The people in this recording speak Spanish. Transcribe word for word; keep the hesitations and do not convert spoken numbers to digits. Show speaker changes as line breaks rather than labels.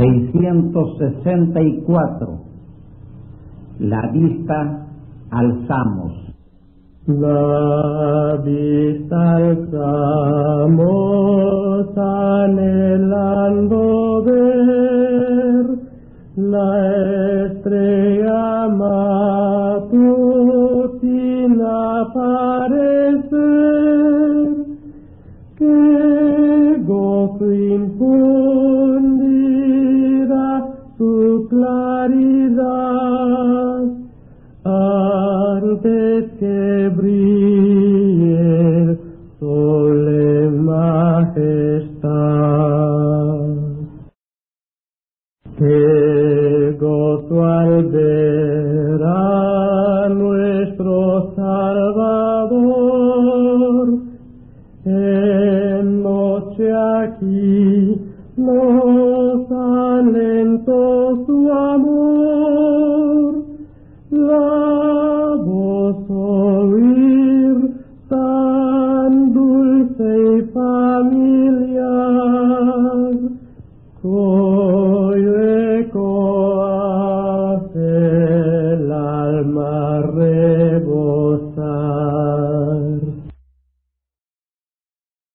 seiscientos sesenta y cuatro. La vista alzamos.
La vista alzamos anhelando ver la estrella matutina aparecer, que gozo infundirá su claridad antes que brille el sol en majestad. Qué gozo al ver a nuestro Salvador en noche aquí nos alentó su amor. La voz oír tan dulce y familiar, con